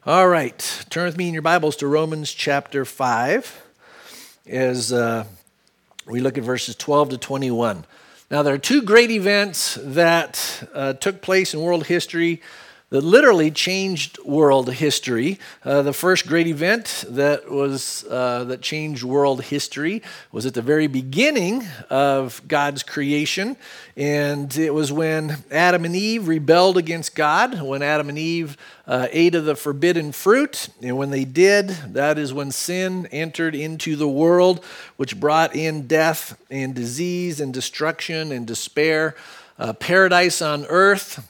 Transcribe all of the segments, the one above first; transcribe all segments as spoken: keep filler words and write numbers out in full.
All right, turn with me in your Bibles to Romans chapter five as uh, we look at verses twelve to twenty-one. Now, there are two great events that uh, took place in world history that literally changed world history. Uh, the first great event that was uh, that changed world history was at the very beginning of God's creation, and it was when Adam and Eve rebelled against God, when Adam and Eve uh, ate of the forbidden fruit, and when they did, that is when sin entered into the world, which brought in death and disease and destruction and despair. Uh, paradise on earth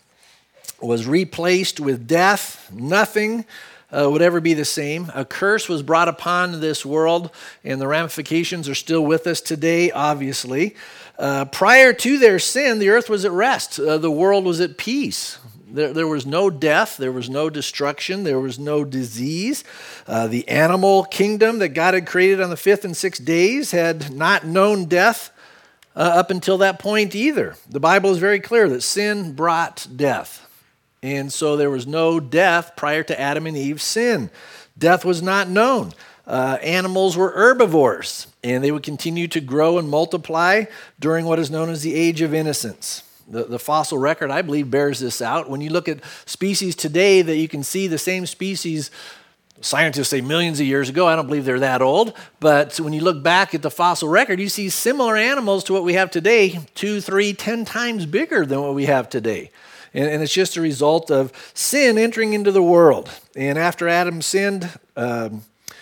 was replaced with death. Nothing uh, would ever be the same. A curse was brought upon this world, and the ramifications are still with us today, obviously. Uh, prior to their sin, the earth was at rest. Uh, the world was at peace. There, there was no death. There was no destruction. There was no disease. Uh, the animal kingdom that God had created on the fifth and sixth days had not known death uh, up until that point either. The Bible is very clear that sin brought death. And so there was no death prior to Adam and Eve's sin. Death was not known. Uh, animals were herbivores, and they would continue to grow and multiply during what is known as the Age of Innocence. The, the fossil record, I believe, bears this out. When you look at species today, that you can see the same species, scientists say millions of years ago. I don't believe they're that old. But when you look back at the fossil record, you see similar animals to what we have today, two, three, ten times bigger than what we have today. And it's just a result of sin entering into the world. And after Adam sinned, um,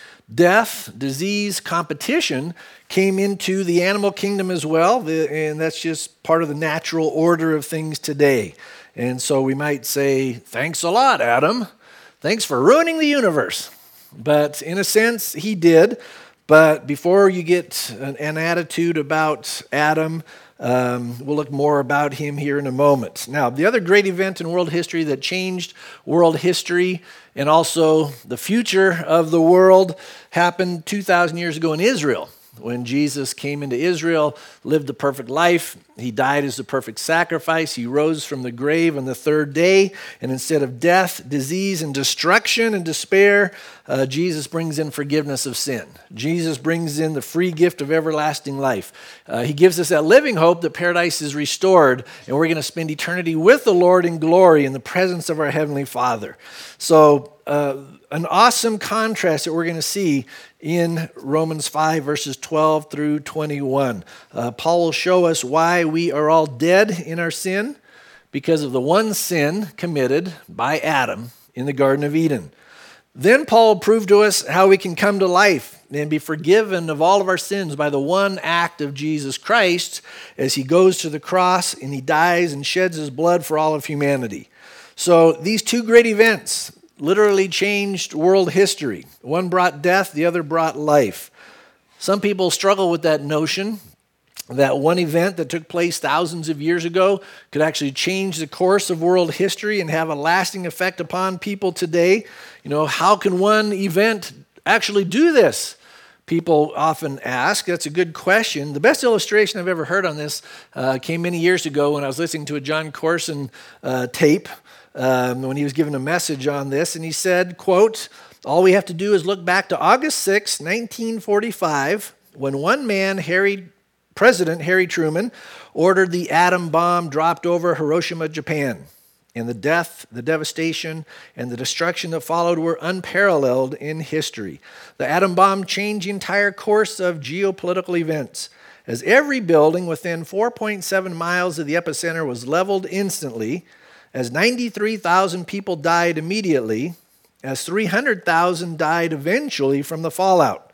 death, disease, competition came into the animal kingdom as well. The, and that's just part of the natural order of things today. And so we might say, thanks a lot, Adam. Thanks for ruining the universe. But in a sense, he did. But before you get an, an attitude about Adam, Um, we'll look more about him here in a moment. Now, the other great event in world history that changed world history and also the future of the world happened two thousand years ago in Israel. When Jesus came into Israel, lived the perfect life, he died as the perfect sacrifice, he rose from the grave on the third day, and instead of death, disease, and destruction and despair, uh, Jesus brings in forgiveness of sin. Jesus brings in the free gift of everlasting life. Uh, he gives us that living hope that paradise is restored, and we're going to spend eternity with the Lord in glory in the presence of our Heavenly Father. So, uh, an awesome contrast that we're going to see in Romans five, verses twelve through twenty-one. Uh, Paul will show us why we are all dead in our sin because of the one sin committed by Adam in the Garden of Eden. Then Paul will prove to us how we can come to life and be forgiven of all of our sins by the one act of Jesus Christ as he goes to the cross and he dies and sheds his blood for all of humanity. So these two great events literally changed world history. One brought death, the other brought life. Some people struggle with that notion that one event that took place thousands of years ago could actually change the course of world history and have a lasting effect upon people today. You know, how can one event actually do this? People often ask. That's a good question. The best illustration I've ever heard on this uh, came many years ago when I was listening to a John Corson uh, tape. Um, when he was given a message on this, and he said, quote, all we have to do is look back to August sixth, nineteen forty-five, when one man, Harry, President Harry Truman, ordered the atom bomb dropped over Hiroshima, Japan. And the death, the devastation, and the destruction that followed were unparalleled in history. The atom bomb changed the entire course of geopolitical events, as every building within four point seven miles of the epicenter was leveled instantly, as ninety-three thousand people died immediately, as three hundred thousand died eventually from the fallout.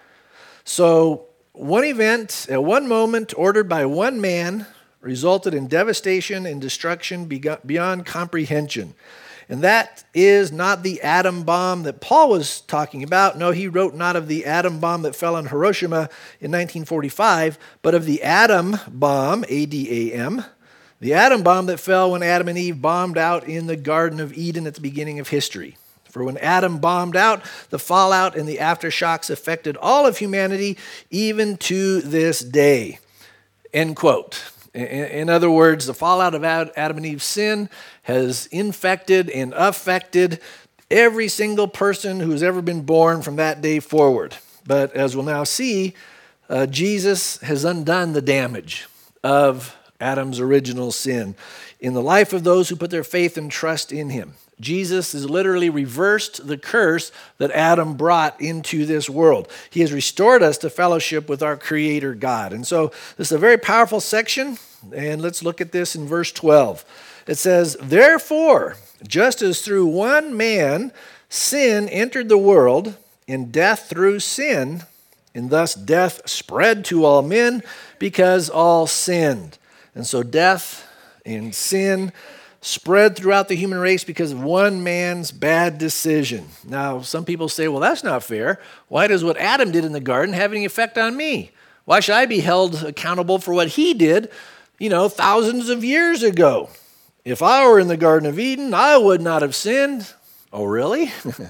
So one event at one moment ordered by one man resulted in devastation and destruction beyond comprehension. And that is not the atom bomb that Paul was talking about. No, he wrote not of the atom bomb that fell on Hiroshima in nineteen forty-five, but of the atom bomb, A D A M, the atom bomb that fell when Adam and Eve bombed out in the Garden of Eden at the beginning of history. For when Adam bombed out, the fallout and the aftershocks affected all of humanity, even to this day. End quote. In other words, the fallout of Adam and Eve's sin has infected and affected every single person who's ever been born from that day forward. But as we'll now see, uh, Jesus has undone the damage of Adam's original sin in the life of those who put their faith and trust in him. Jesus has literally reversed the curse that Adam brought into this world. He has restored us to fellowship with our Creator God. And so this is a very powerful section, and let's look at this in verse twelve. It says, "Therefore, just as through one man sin entered the world, and death through sin, and thus death spread to all men because all sinned." And so death and sin spread throughout the human race because of one man's bad decision. Now, some people say, well, that's not fair. Why does what Adam did in the garden have any effect on me? Why should I be held accountable for what he did, you know, thousands of years ago? If I were in the Garden of Eden, I would not have sinned. Oh, really?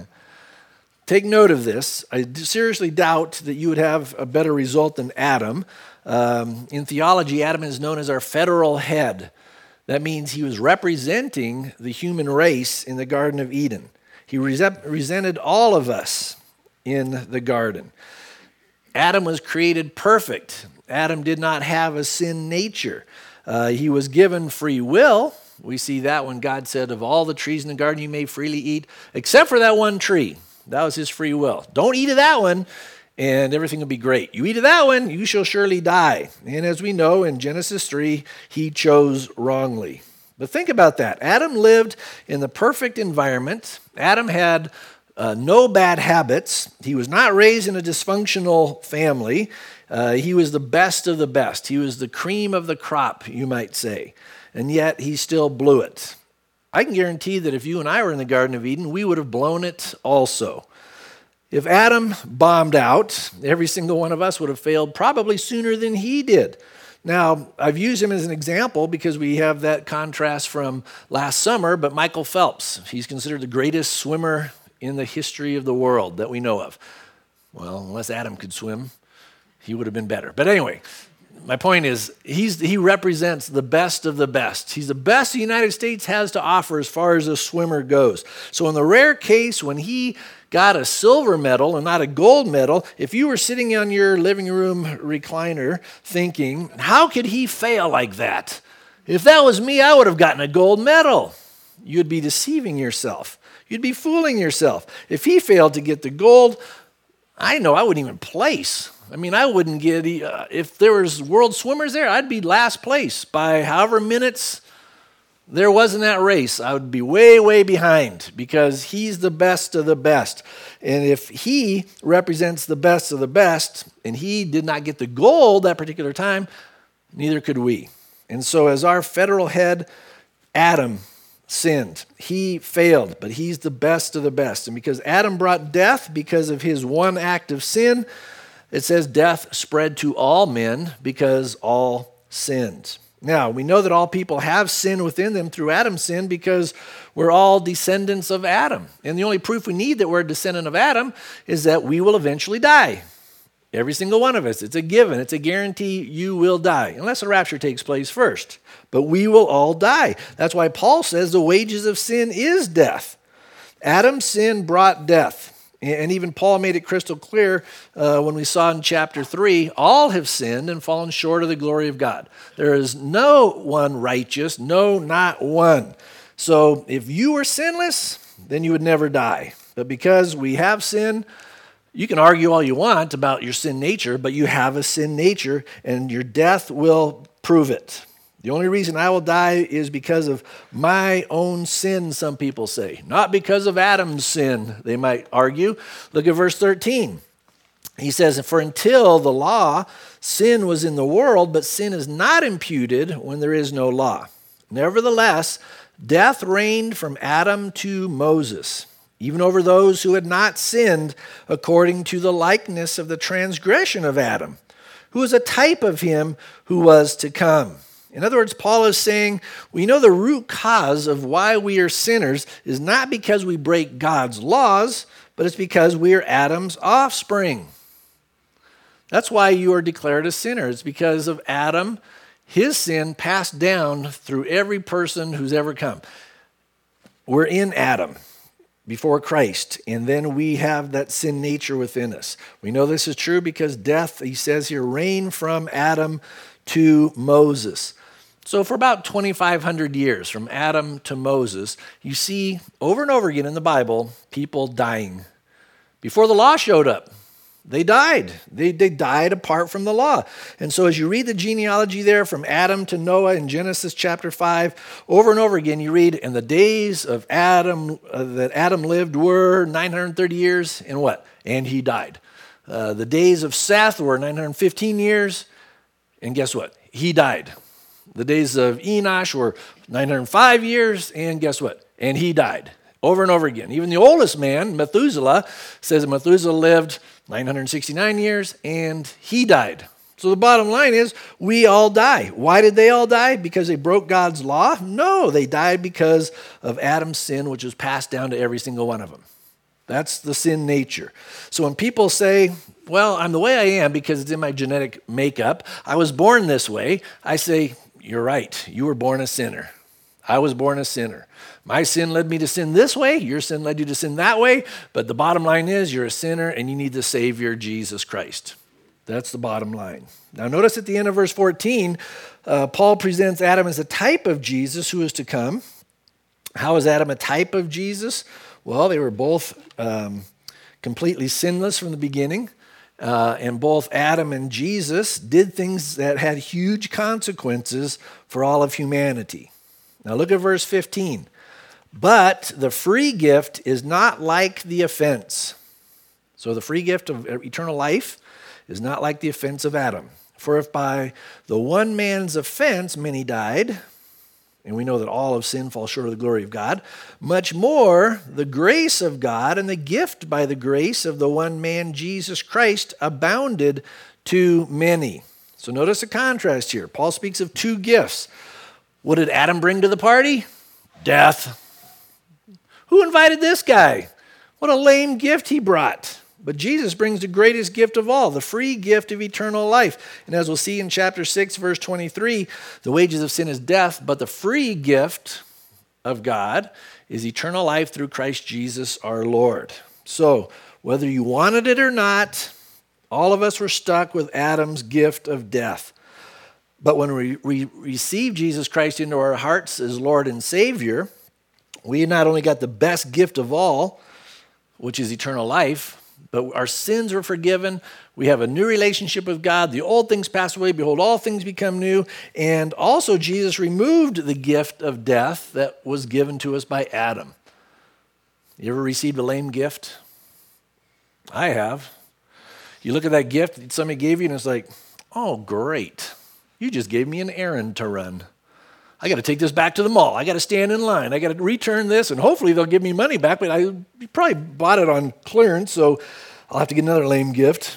Take note of this. I seriously doubt that you would have a better result than Adam. Um, in theology, Adam is known as our federal head. That means he was representing the human race in the Garden of Eden. He represented all of us in the garden. Adam was created perfect. Adam did not have a sin nature. Uh, he was given free will. We see that when God said, of all the trees in the garden you may freely eat, except for that one tree. That was his free will. Don't eat of that one, and everything will be great. You eat of that one, you shall surely die. And as we know in Genesis three, he chose wrongly. But think about that. Adam lived in the perfect environment. Adam had uh, no bad habits. He was not raised in a dysfunctional family. Uh, he was the best of the best. He was the cream of the crop, you might say. And yet he still blew it. I can guarantee that if you and I were in the Garden of Eden, we would have blown it also. If Adam bombed out, every single one of us would have failed probably sooner than he did. Now, I've used him as an example because we have that contrast from last summer, but Michael Phelps, he's considered the greatest swimmer in the history of the world that we know of. Well, unless Adam could swim, he would have been better. But anyway, my point is, he's, he represents the best of the best. He's the best the United States has to offer as far as a swimmer goes. So in the rare case when he got a silver medal and not a gold medal, if you were sitting on your living room recliner thinking, how could he fail like that? If that was me, I would have gotten a gold medal. You'd be deceiving yourself. You'd be fooling yourself. If he failed to get the gold, I know I wouldn't even place. I mean, I wouldn't get, uh, if there was world swimmers there, I'd be last place by however minutes there was in that race. I would be way, way behind because he's the best of the best. And if he represents the best of the best and he did not get the gold that particular time, neither could we. And so as our federal head, Adam sinned. He failed, but he's the best of the best. And because Adam brought death because of his one act of sin, it says death spread to all men because all sinned. Now, we know that all people have sin within them through Adam's sin because we're all descendants of Adam. And the only proof we need that we're a descendant of Adam is that we will eventually die. Every single one of us. It's a given. It's a guarantee you will die, unless a rapture takes place first. But we will all die. That's why Paul says the wages of sin is death. Adam's sin brought death. And even Paul made it crystal clear uh, when we saw in chapter three, all have sinned and fallen short of the glory of God. There is no one righteous, no, not one. So if you were sinless, then you would never die. But because we have sin, you can argue all you want about your sin nature, but you have a sin nature, and your death will prove it. The only reason I will die is because of my own sin, some people say. Not because of Adam's sin, they might argue. Look at verse thirteen. He says, for until the law, sin was in the world, but sin is not imputed when there is no law. Nevertheless, death reigned from Adam to Moses, even over those who had not sinned according to the likeness of the transgression of Adam, who is a type of him who was to come. In other words, Paul is saying, we know the root cause of why we are sinners is not because we break God's laws, but it's because we are Adam's offspring. That's why you are declared a sinner. It's because of Adam, his sin passed down through every person who's ever come. We're in Adam. before Christ, and then we have that sin nature within us. We know this is true because death, he says here, reigned from Adam to Moses. So for about twenty-five hundred years, from Adam to Moses, you see over and over again in the Bible, people dying. Before the law showed up, they died. They, they died apart from the law. And so as you read the genealogy there from Adam to Noah in Genesis chapter five, over and over again you read, and the days of Adam uh, that Adam lived were nine hundred thirty years, and what? And he died. Uh, the days of Seth were nine hundred fifteen years, and guess what? He died. The days of Enosh were nine hundred five years, and guess what? And he died. Over and over again. Even the oldest man, Methuselah, says that Methuselah lived nine hundred sixty-nine years, and he died. So the bottom line is, we all die. Why did they all die? Because they broke God's law? No, they died because of Adam's sin, which was passed down to every single one of them. That's the sin nature. So when people say, well, I'm the way I am because it's in my genetic makeup, I was born this way, I say, you're right. You were born a sinner. I was born a sinner. My sin led me to sin this way. Your sin led you to sin that way. But the bottom line is you're a sinner and you need the Savior, Jesus Christ. That's the bottom line. Now notice at the end of verse fourteen, uh, Paul presents Adam as a type of Jesus who is to come. How is Adam a type of Jesus? Well, they were both um, completely sinless from the beginning. Uh, and both Adam and Jesus did things that had huge consequences for all of humanity. Now look at verse fifteen. But the free gift is not like the offense. So the free gift of eternal life is not like the offense of Adam. For if by the one man's offense many died, and we know that all of sin falls short of the glory of God, much more the grace of God and the gift by the grace of the one man Jesus Christ abounded to many. So notice the contrast here. Paul speaks of two gifts. What did Adam bring to the party? Death. Who invited this guy? What a lame gift he brought. But Jesus brings the greatest gift of all, the free gift of eternal life. And as we'll see in chapter six, verse twenty-three, the wages of sin is death, but the free gift of God is eternal life through Christ Jesus our Lord. So whether you wanted it or not, all of us were stuck with Adam's gift of death. But when we, we receive Jesus Christ into our hearts as Lord and Savior, we not only got the best gift of all, which is eternal life, but our sins were forgiven. We have a new relationship with God. The old things pass away. Behold, all things become new. And also Jesus removed the gift of death that was given to us by Adam. You ever received a lame gift? I have. You look at that gift that somebody gave you and it's like, oh, great. You just gave me an errand to run. I got to take this back to the mall. I got to stand in line. I got to return this, and hopefully they'll give me money back, but I probably bought it on clearance, so I'll have to get another lame gift.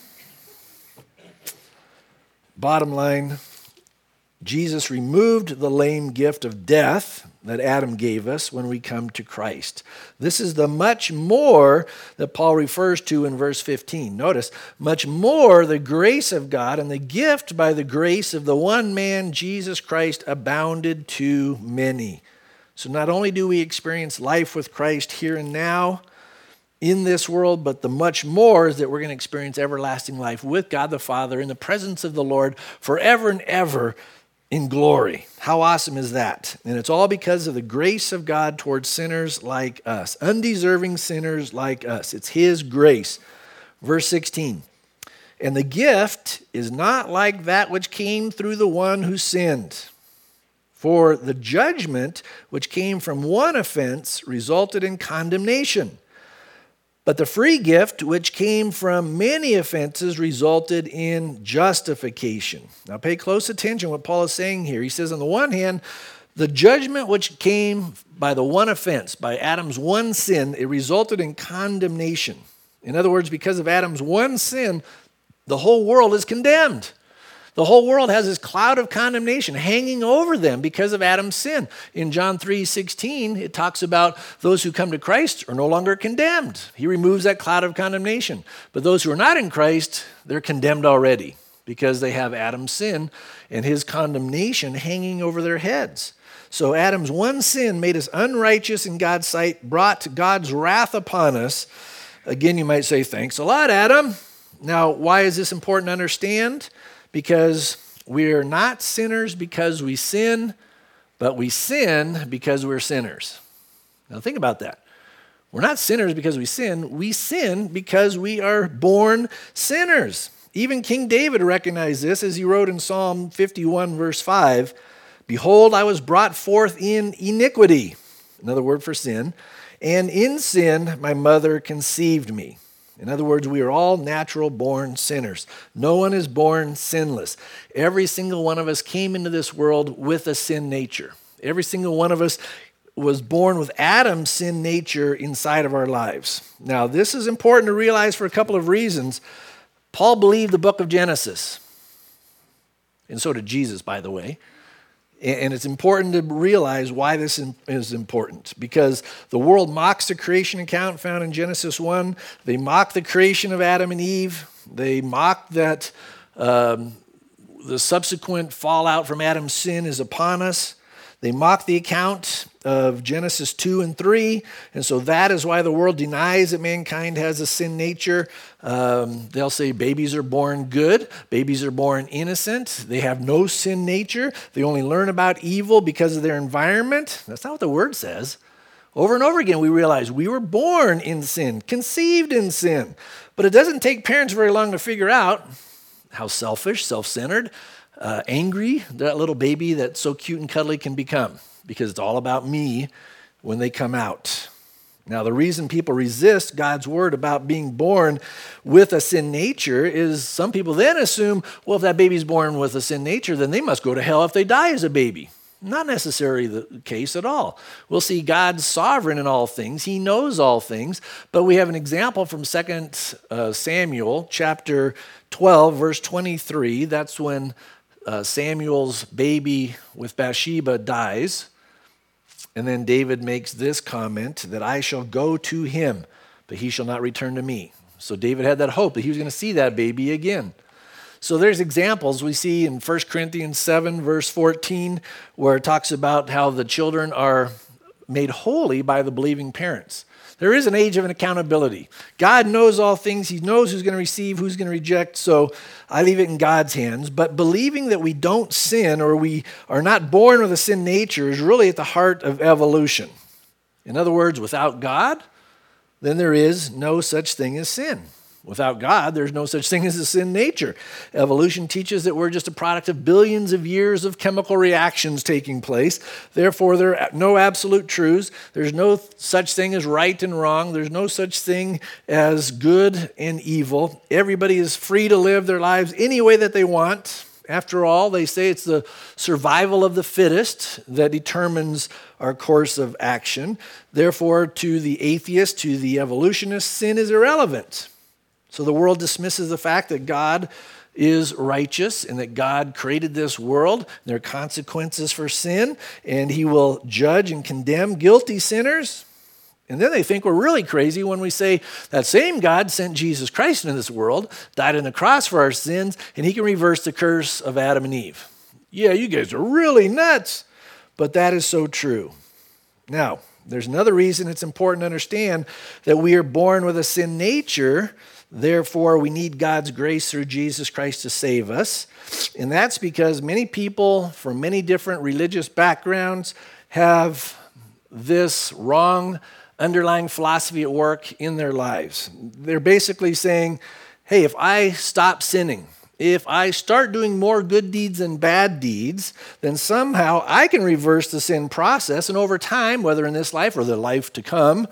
Bottom line, Jesus removed the lame gift of death that Adam gave us when we come to Christ. This is the much more that Paul refers to in verse fifteen. Notice, much more the grace of God and the gift by the grace of the one man, Jesus Christ, abounded to many. So not only do we experience life with Christ here and now in this world, but the much more is that we're going to experience everlasting life with God the Father in the presence of the Lord forever and ever in glory. How awesome is that? And it's all because of the grace of God towards sinners like us, undeserving sinners like us. It's his grace. Verse sixteen, and the gift is not like that which came through the one who sinned. For the judgment which came from one offense resulted in condemnation. But the free gift, which came from many offenses, resulted in justification. Now pay close attention to what Paul is saying here. He says, on the one hand, the judgment which came by the one offense, by Adam's one sin, it resulted in condemnation. In other words, because of Adam's one sin, the whole world is condemned. The whole world has this cloud of condemnation hanging over them because of Adam's sin. In John three sixteen, it talks about those who come to Christ are no longer condemned. He removes that cloud of condemnation. But those who are not in Christ, they're condemned already because they have Adam's sin and his condemnation hanging over their heads. So Adam's one sin made us unrighteous in God's sight, brought God's wrath upon us. Again, you might say, thanks a lot, Adam. Now, why is this important to understand? Because we are not sinners because we sin, but we sin because we're sinners. Now think about that. We're not sinners because we sin. We sin because we are born sinners. Even King David recognized this as he wrote in Psalm fifty-one, verse five, "Behold, I was brought forth in iniquity," another word for sin, "and in sin my mother conceived me." In other words, we are all natural born sinners. No one is born sinless. Every single one of us came into this world with a sin nature. Every single one of us was born with Adam's sin nature inside of our lives. Now, this is important to realize for a couple of reasons. Paul believed the book of Genesis, and so did Jesus, by the way. And it's important to realize why this is important, because the world mocks the creation account found in Genesis one. They mock the creation of Adam and Eve. They mock that um, the subsequent fallout from Adam's sin is upon us. They mock the account of Genesis two and three, and so that is why the world denies that mankind has a sin nature. Um, they'll say babies are born good, babies are born innocent, they have no sin nature, they only learn about evil because of their environment. That's not what the word says. Over and over again, we realize we were born in sin, conceived in sin, but it doesn't take parents very long to figure out how selfish, self-centered, Uh, angry that little baby that's so cute and cuddly can become, because it's all about me when they come out. Now, the reason people resist God's word about being born with a sin nature is some people then assume, well, if that baby's born with a sin nature, then they must go to hell if they die as a baby. Not necessarily the case at all. We'll see God's sovereign in all things. He knows all things, but we have an example from Second Samuel chapter twelve, verse twenty-three. That's when Uh, Samuel's baby with Bathsheba dies, and then David makes this comment that I shall go to him, but he shall not return to me. So David had that hope that he was going to see that baby again. So there's examples we see in First Corinthians seven, verse fourteen, where it talks about how the children are made holy by the believing parents. There is an age of an accountability. God knows all things. He knows who's going to receive, who's going to reject. So I leave it in God's hands. But believing that we don't sin or we are not born with a sin nature is really at the heart of evolution. In other words, without God, then there is no such thing as sin. Without God, there's no such thing as a sin nature. Evolution teaches that we're just a product of billions of years of chemical reactions taking place. Therefore, there are no absolute truths. There's no such thing as right and wrong. There's no such thing as good and evil. Everybody is free to live their lives any way that they want. After all, they say it's the survival of the fittest that determines our course of action. Therefore, to the atheist, to the evolutionist, sin is irrelevant. So the world dismisses the fact that God is righteous and that God created this world. There are consequences for sin, and he will judge and condemn guilty sinners. And then they think we're really crazy when we say that same God sent Jesus Christ into this world, died on the cross for our sins, and he can reverse the curse of Adam and Eve. Yeah, you guys are really nuts, but that is so true. Now, there's another reason it's important to understand that we are born with a sin nature. Therefore, we need God's grace through Jesus Christ to save us. And that's because many people from many different religious backgrounds have this wrong underlying philosophy at work in their lives. They're basically saying, hey, if I stop sinning, if I start doing more good deeds than bad deeds, then somehow I can reverse the sin process. And over time, whether in this life or the life to come,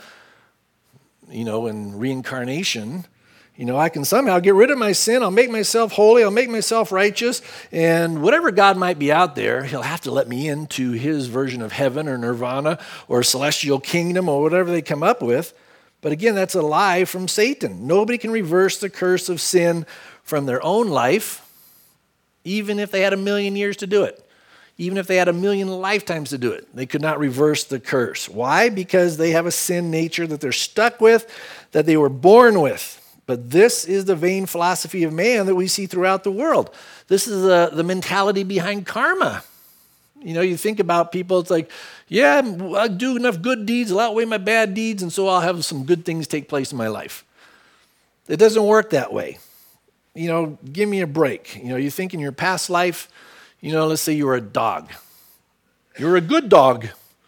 you know, in reincarnation, you know, I can somehow get rid of my sin. I'll make myself holy. I'll make myself righteous. And whatever God might be out there, he'll have to let me into his version of heaven or nirvana or celestial kingdom or whatever they come up with. But again, that's a lie from Satan. Nobody can reverse the curse of sin from their own life, even if they had a million years to do it. Even if they had a million lifetimes to do it, they could not reverse the curse. Why? Because they have a sin nature that they're stuck with, that they were born with. But this is the vain philosophy of man that we see throughout the world. This is the, the mentality behind karma. You know, you think about people, it's like, yeah, I do enough good deeds, I'll outweigh my bad deeds, and so I'll have some good things take place in my life. It doesn't work that way. You know, give me a break. You know, you think in your past life, you know, let's say you were a dog. You're a good dog.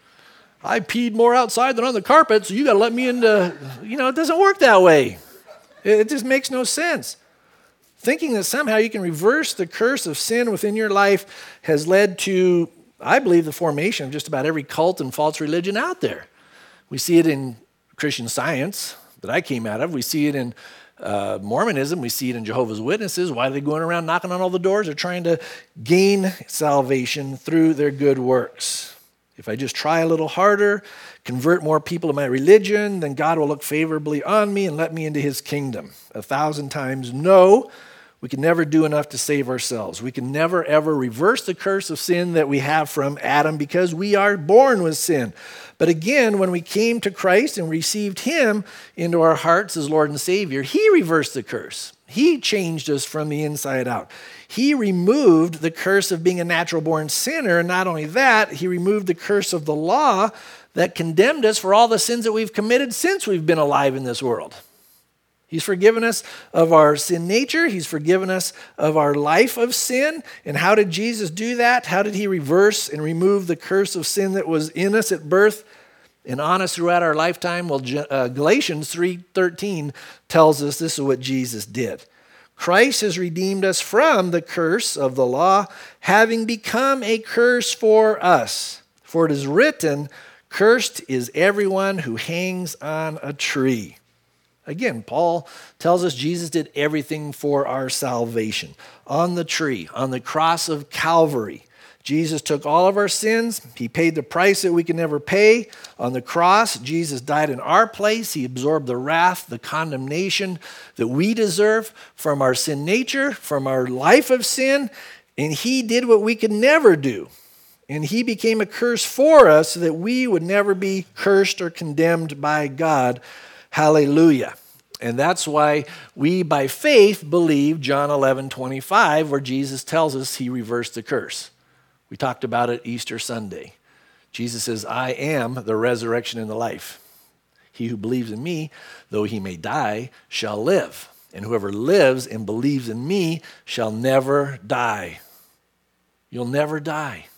I peed more outside than on the carpet, so you got to let me into, you know, it doesn't work that way. It just makes no sense. Thinking that somehow you can reverse the curse of sin within your life has led to, I believe, the formation of just about every cult and false religion out there. We see it in Christian Science that I came out of. We see it in uh, Mormonism. We see it in Jehovah's Witnesses. Why are they going around knocking on all the doors? They're trying to gain salvation through their good works. If I just try a little harder, convert more people to my religion, then God will look favorably on me and let me into his kingdom. A thousand times no. We can never do enough to save ourselves. We can never, ever reverse the curse of sin that we have from Adam because we are born with sin. But again, when we came to Christ and received him into our hearts as Lord and Savior, he reversed the curse. He changed us from the inside out. He removed the curse of being a natural-born sinner, and not only that, he removed the curse of the law that condemned us for all the sins that we've committed since we've been alive in this world. He's forgiven us of our sin nature. He's forgiven us of our life of sin. And how did Jesus do that? How did he reverse and remove the curse of sin that was in us at birth and on us throughout our lifetime? Well, uh, Galatians three thirteen tells us this is what Jesus did. Christ has redeemed us from the curse of the law, having become a curse for us. For it is written, cursed is everyone who hangs on a tree. Again, Paul tells us Jesus did everything for our salvation. On the tree, on the cross of Calvary, Jesus took all of our sins. He paid the price that we could never pay. On the cross, Jesus died in our place. He absorbed the wrath, the condemnation that we deserve from our sin nature, from our life of sin. And he did what we could never do. And he became a curse for us so that we would never be cursed or condemned by God. Hallelujah. And that's why we, by faith, believe John eleven twenty-five, where Jesus tells us he reversed the curse. We talked about it Easter Sunday. Jesus says, I am the resurrection and the life. He who believes in me, though he may die, shall live. And whoever lives and believes in me shall never die. You'll never die.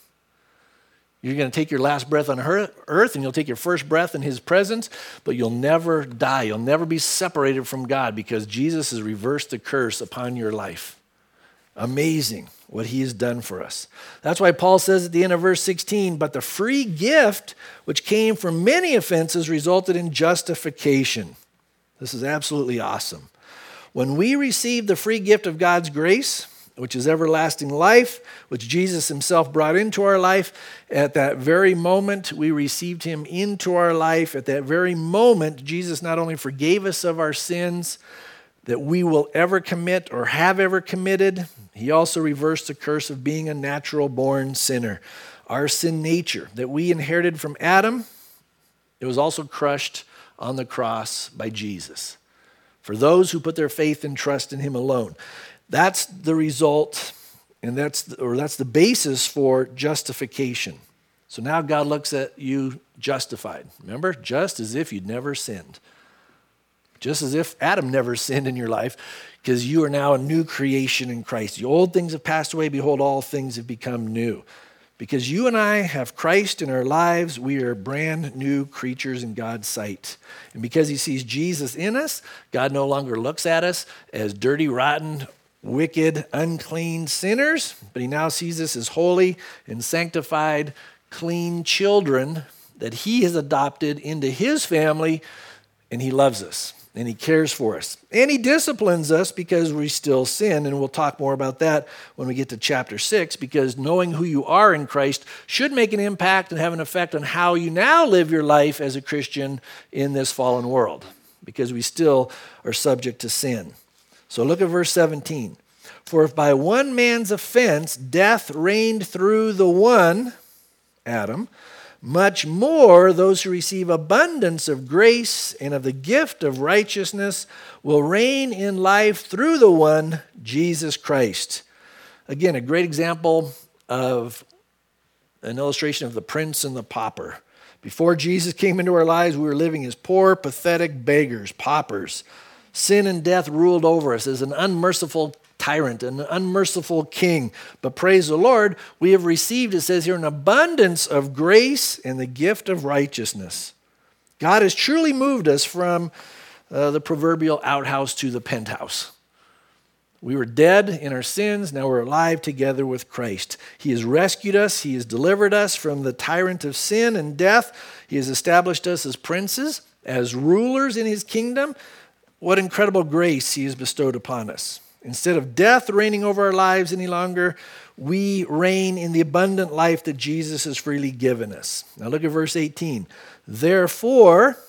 You're going to take your last breath on earth and you'll take your first breath in his presence, but you'll never die. You'll never be separated from God because Jesus has reversed the curse upon your life. Amazing what he has done for us. That's why Paul says at the end of verse sixteen, but the free gift which came from many offenses resulted in justification. This is absolutely awesome. When we receive the free gift of God's grace, which is everlasting life, which Jesus himself brought into our life, at that very moment we received him into our life. At that very moment, Jesus not only forgave us of our sins that we will ever commit or have ever committed, he also reversed the curse of being a natural-born sinner. Our sin nature that we inherited from Adam, it was also crushed on the cross by Jesus. For those who put their faith and trust in him alone. That's the result, and that's the, or that's the basis for justification. So now God looks at you justified. Remember, just as if you'd never sinned. Just as if Adam never sinned in your life, because you are now a new creation in Christ. The old things have passed away. Behold, all things have become new. Because you and I have Christ in our lives, we are brand new creatures in God's sight. And because he sees Jesus in us, God no longer looks at us as dirty, rotten, wicked, unclean sinners, but he now sees us as holy and sanctified, clean children that he has adopted into his family, and he loves us. And he cares for us. And he disciplines us because we still sin. And we'll talk more about that when we get to chapter six, because knowing who you are in Christ should make an impact and have an effect on how you now live your life as a Christian in this fallen world, because we still are subject to sin. So look at verse seventeen. For if by one man's offense death reigned through the one, Adam, much more those who receive abundance of grace and of the gift of righteousness will reign in life through the one, Jesus Christ. Again, a great example of an illustration of the prince and the pauper. Before Jesus came into our lives, we were living as poor, pathetic beggars, paupers. Sin and death ruled over us as an unmerciful tyrant, an unmerciful king. But praise the Lord, we have received, it says here, an abundance of grace and the gift of righteousness. God has truly moved us from uh, the proverbial outhouse to the penthouse. We were dead in our sins, now we're alive together with Christ. He has rescued us, He has delivered us from the tyrant of sin and death. He has established us as princes, as rulers in His kingdom. What incredible grace He has bestowed upon us. Instead of death reigning over our lives any longer, we reign in the abundant life that Jesus has freely given us. Now look at verse eighteen. Therefore,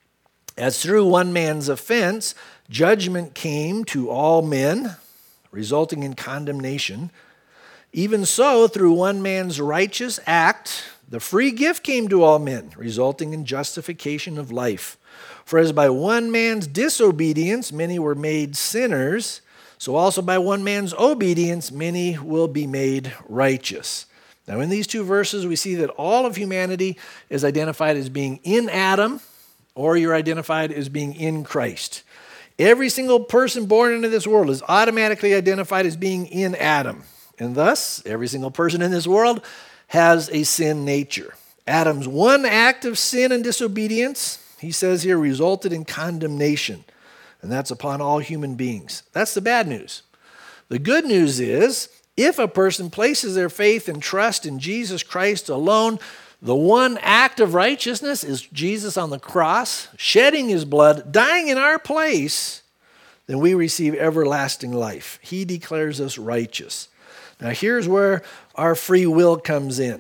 as through one man's offense, judgment came to all men, resulting in condemnation, even so, through one man's righteous act, the free gift came to all men, resulting in justification of life. For as by one man's disobedience many were made sinners, so also by one man's obedience many will be made righteous. Now in these two verses we see that all of humanity is identified as being in Adam, or you're identified as being in Christ. Every single person born into this world is automatically identified as being in Adam. And thus, every single person in this world has a sin nature. Adam's one act of sin and disobedience, he says here, resulted in condemnation. And that's upon all human beings. That's the bad news. The good news is, if a person places their faith and trust in Jesus Christ alone, the one act of righteousness is Jesus on the cross, shedding His blood, dying in our place, then we receive everlasting life. He declares us righteous. Now here's where our free will comes in.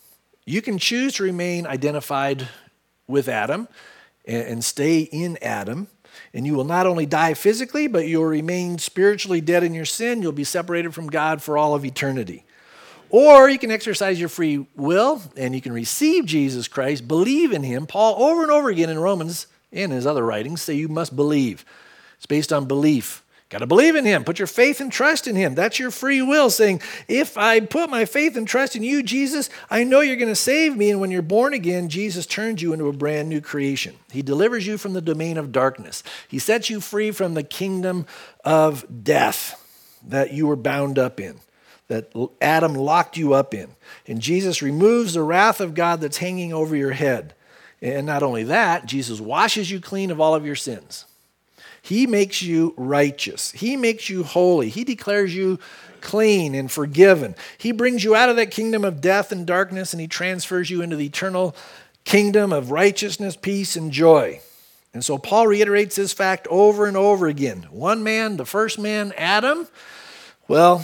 You can choose to remain identified with Adam and stay in Adam, and you will not only die physically, but you'll remain spiritually dead in your sin. You'll be separated from God for all of eternity. Or you can exercise your free will and you can receive Jesus Christ, believe in Him. Paul, over and over again in Romans and his other writings, say you must believe. It's based on belief. Got to believe in Him. Put your faith and trust in Him. That's your free will, saying, if I put my faith and trust in you, Jesus, I know you're going to save me. And when you're born again, Jesus turns you into a brand new creation. He delivers you from the domain of darkness. He sets you free from the kingdom of death that you were bound up in, that Adam locked you up in. And Jesus removes the wrath of God that's hanging over your head. And not only that, Jesus washes you clean of all of your sins. He makes you righteous. He makes you holy. He declares you clean and forgiven. He brings you out of that kingdom of death and darkness, and He transfers you into the eternal kingdom of righteousness, peace, and joy. And so Paul reiterates this fact over and over again. One man, the first man, Adam, well,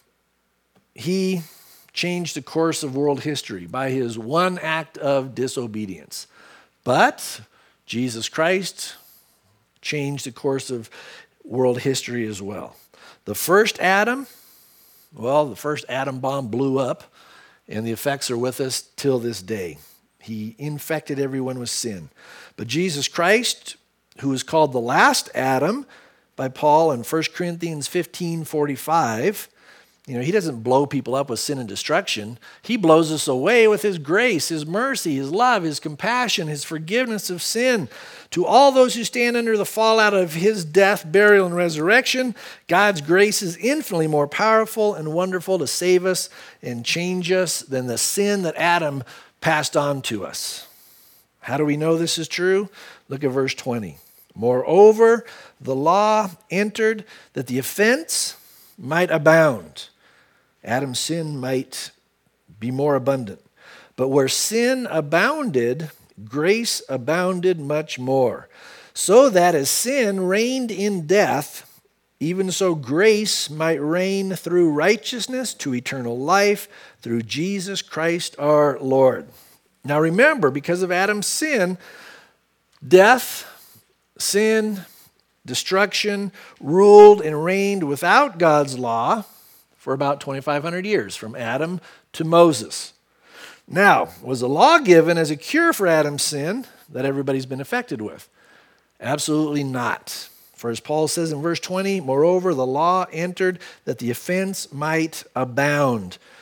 he changed the course of world history by his one act of disobedience. But Jesus Christ changed the course of world history as well. The first Adam, well, the first atom bomb blew up, and the effects are with us till this day. He infected everyone with sin. But Jesus Christ, who is called the last Adam by Paul in First Corinthians fifteen forty-five, you know, He doesn't blow people up with sin and destruction. He blows us away with His grace, His mercy, His love, His compassion, His forgiveness of sin. To all those who stand under the fallout of His death, burial, and resurrection, God's grace is infinitely more powerful and wonderful to save us and change us than the sin that Adam passed on to us. How do we know this is true? Look at verse twenty. Moreover, the law entered that the offense might abound. Adam's sin might be more abundant. But where sin abounded, grace abounded much more. So that as sin reigned in death, even so grace might reign through righteousness to eternal life through Jesus Christ our Lord. Now remember, because of Adam's sin, death, sin, destruction ruled and reigned without God's law for about twenty-five hundred years, from Adam to Moses. Now, was the law given as a cure for Adam's sin that everybody's been affected with? Absolutely not. For as Paul says in verse twenty, moreover, the law entered that the offense might abound.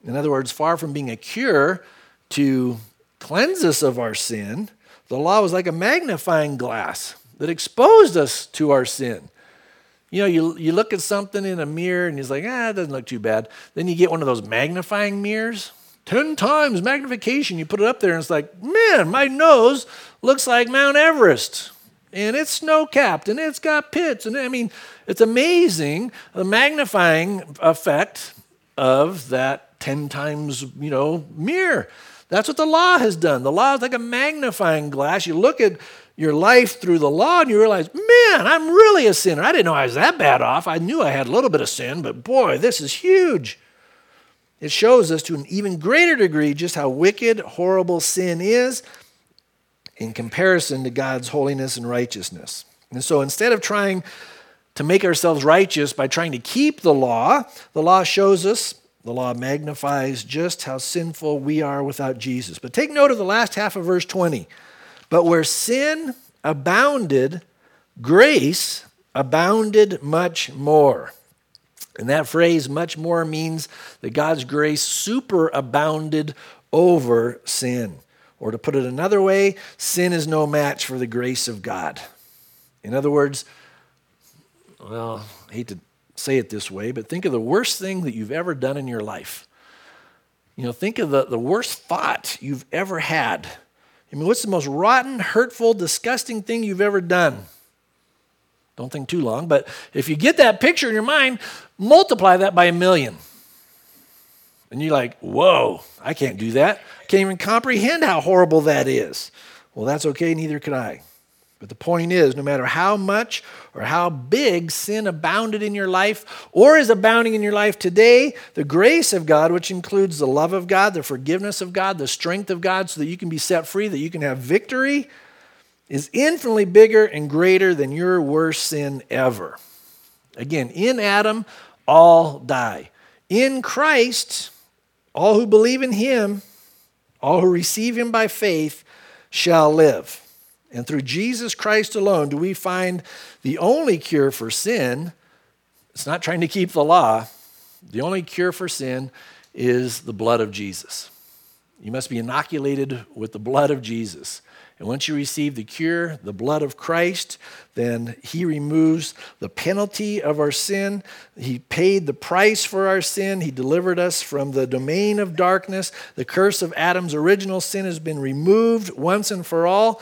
In other words, far from being a cure to cleanse us of our sin, the law was like a magnifying glass that exposed us to our sin. You know, you, you look at something in a mirror and it's like, ah, it doesn't look too bad. Then you get one of those magnifying mirrors, ten times magnification. You put it up there and it's like, man, my nose looks like Mount Everest. And it's snow-capped and it's got pits. And I mean, it's amazing the magnifying effect of that ten times, you know, mirror. That's what the law has done. The law is like a magnifying glass. You look at your life through the law and you realize, man, I'm really a sinner. I didn't know I was that bad off. I knew I had a little bit of sin, but boy, this is huge. It shows us to an even greater degree just how wicked, horrible sin is in comparison to God's holiness and righteousness. And so instead of trying to make ourselves righteous by trying to keep the law, the law shows us, the law magnifies just how sinful we are without Jesus. But take note of the last half of verse twenty. But where sin abounded, grace abounded much more. And that phrase, much more, means that God's grace superabounded over sin. Or to put it another way, sin is no match for the grace of God. In other words, well, I hate to say it this way, but think of the worst thing that you've ever done in your life. You know, think of the, the worst thought you've ever had. I mean, what's the most rotten, hurtful, disgusting thing you've ever done? Don't think too long, but if you get that picture in your mind, multiply that by a million. And you're like, whoa, I can't do that. I can't even comprehend how horrible that is. Well, that's okay, neither could I. But the point is, no matter how much or how big sin abounded in your life or is abounding in your life today, the grace of God, which includes the love of God, the forgiveness of God, the strength of God so that you can be set free, that you can have victory, is infinitely bigger and greater than your worst sin ever. Again, in Adam, all die. In Christ, all who believe in him, all who receive him by faith, shall live. And through Jesus Christ alone do we find the only cure for sin. It's not trying to keep the law. The only cure for sin is the blood of Jesus. You must be inoculated with the blood of Jesus. And once you receive the cure, the blood of Christ, then he removes the penalty of our sin. He paid the price for our sin. He delivered us from the domain of darkness. The curse of Adam's original sin has been removed once and for all.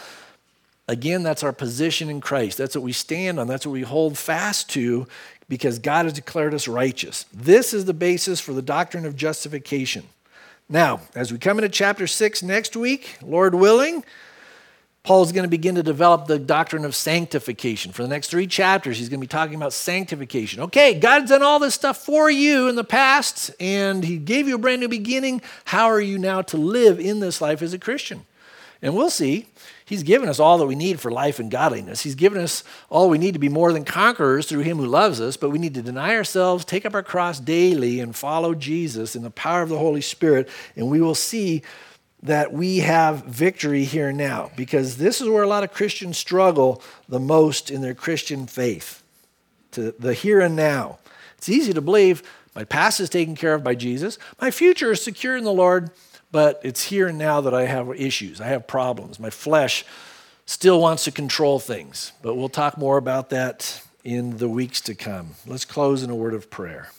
Again, that's our position in Christ. That's what we stand on. That's what we hold fast to because God has declared us righteous. This is the basis for the doctrine of justification. Now, as we come into chapter six next week, Lord willing, Paul's going to begin to develop the doctrine of sanctification. For the next three chapters, he's going to be talking about sanctification. Okay, God's done all this stuff for you in the past, and he gave you a brand new beginning. How are you now to live in this life as a Christian? And we'll see. He's given us all that we need for life and godliness. He's given us all we need to be more than conquerors through him who loves us, but we need to deny ourselves, take up our cross daily, and follow Jesus in the power of the Holy Spirit, and we will see that we have victory here now, because this is where a lot of Christians struggle the most in their Christian faith, to the here and now. It's easy to believe my past is taken care of by Jesus, my future is secure in the Lord, but it's here and now that I have issues. I have problems. My flesh still wants to control things. But we'll talk more about that in the weeks to come. Let's close in a word of prayer.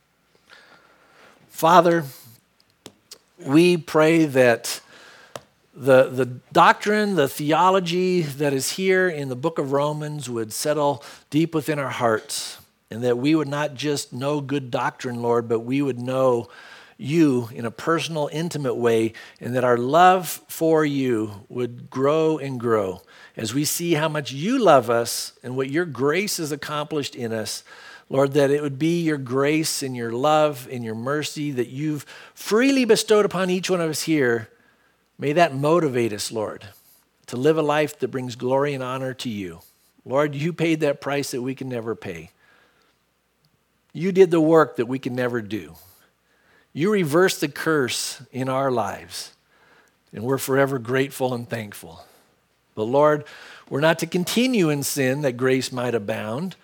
Father, we pray that the, the doctrine, the theology that is here in the book of Romans would settle deep within our hearts, and that we would not just know good doctrine, Lord, but we would know you in a personal, intimate way, and that our love for you would grow and grow as we see how much you love us and what your grace has accomplished in us. Lord, that it would be your grace and your love and your mercy that you've freely bestowed upon each one of us here. May that motivate us, Lord, to live a life that brings glory and honor to you. Lord, you paid that price that we can never pay. You did the work that we can never do. You reversed the curse in our lives, and we're forever grateful and thankful. But Lord, we're not to continue in sin that grace might abound,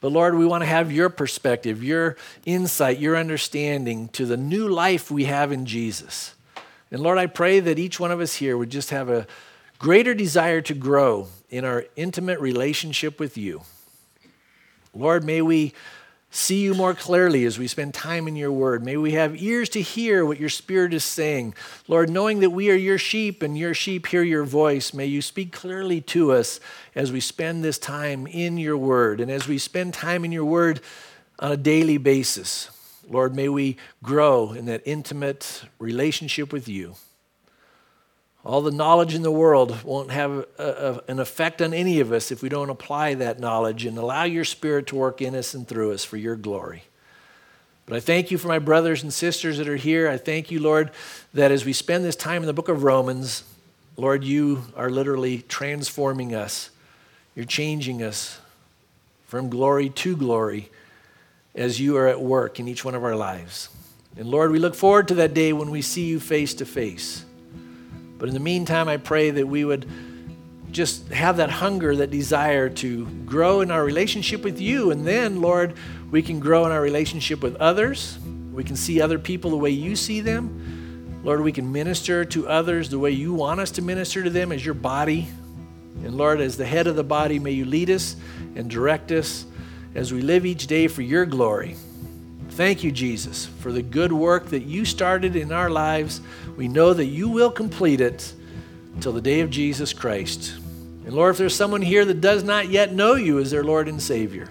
But Lord, we want to have your perspective, your insight, your understanding to the new life we have in Jesus. And Lord, I pray that each one of us here would just have a greater desire to grow in our intimate relationship with you. Lord, may we see you more clearly as we spend time in your word. May we have ears to hear what your Spirit is saying. Lord, knowing that we are your sheep and your sheep hear your voice, may you speak clearly to us as we spend this time in your word. And as we spend time in your word on a daily basis, Lord, may we grow in that intimate relationship with you. All the knowledge in the world won't have a, a, an effect on any of us if we don't apply that knowledge and allow your Spirit to work in us and through us for your glory. But I thank you for my brothers and sisters that are here. I thank you, Lord, that as we spend this time in the book of Romans, Lord, you are literally transforming us. You're changing us from glory to glory as you are at work in each one of our lives. And Lord, we look forward to that day when we see you face to face. But in the meantime, I pray that we would just have that hunger, that desire to grow in our relationship with you. And then, Lord, we can grow in our relationship with others. We can see other people the way you see them. Lord, we can minister to others the way you want us to minister to them as your body. And Lord, as the head of the body, may you lead us and direct us as we live each day for your glory. Thank you, Jesus, for the good work that you started in our lives. We know that you will complete it until the day of Jesus Christ. And Lord, if there's someone here that does not yet know you as their Lord and Savior,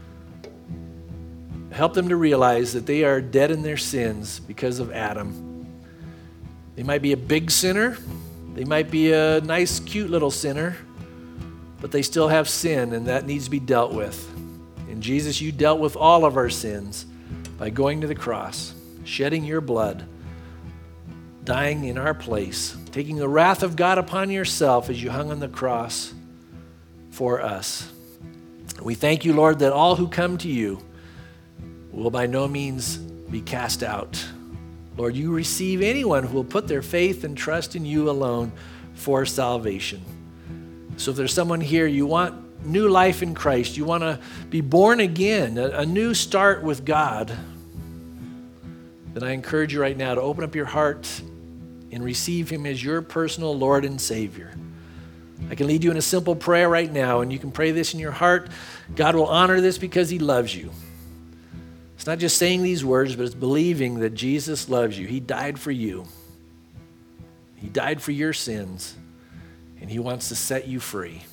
help them to realize that they are dead in their sins because of Adam. They might be a big sinner. They might be a nice, cute little sinner, but they still have sin, and that needs to be dealt with. And Jesus, you dealt with all of our sins by going to the cross, shedding your blood, dying in our place, taking the wrath of God upon yourself as you hung on the cross for us. We thank you, Lord, that all who come to you will by no means be cast out. Lord, you receive anyone who will put their faith and trust in you alone for salvation. So if there's someone here, you want new life in Christ, you want to be born again, a, a new start with God, then I encourage you right now to open up your heart and receive him as your personal Lord and Savior. I can lead you in a simple prayer right now, and you can pray this in your heart. God will honor this because he loves you. It's not just saying these words, but it's believing that Jesus loves you. He died for you. He died for your sins, and he wants to set you free.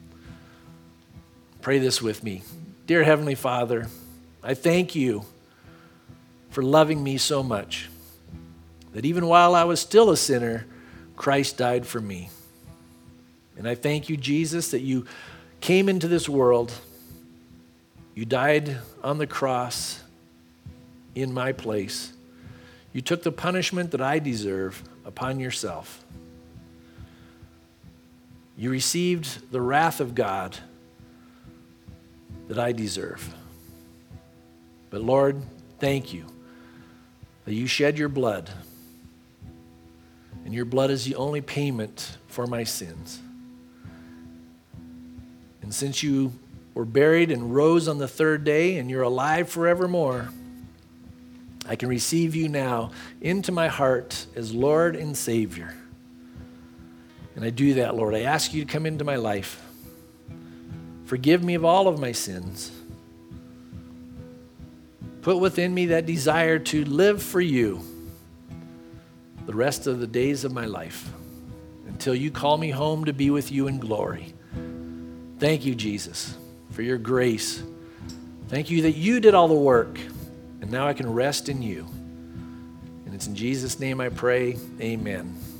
Pray this with me. Dear Heavenly Father, I thank you for loving me so much that even while I was still a sinner, Christ died for me. And I thank you, Jesus, that you came into this world. You died on the cross in my place. You took the punishment that I deserve upon yourself. You received the wrath of God that I deserve. But Lord, thank you that you shed your blood, and your blood is the only payment for my sins. And since you were buried and rose on the third day, and you're alive forevermore, I can receive you now into my heart as Lord and Savior. And I do that, Lord. I ask you to come into my life. Forgive me of all of my sins. Put within me that desire to live for you the rest of the days of my life until you call me home to be with you in glory. Thank you, Jesus, for your grace. Thank you that you did all the work, and now I can rest in you. And it's in Jesus' name I pray, amen.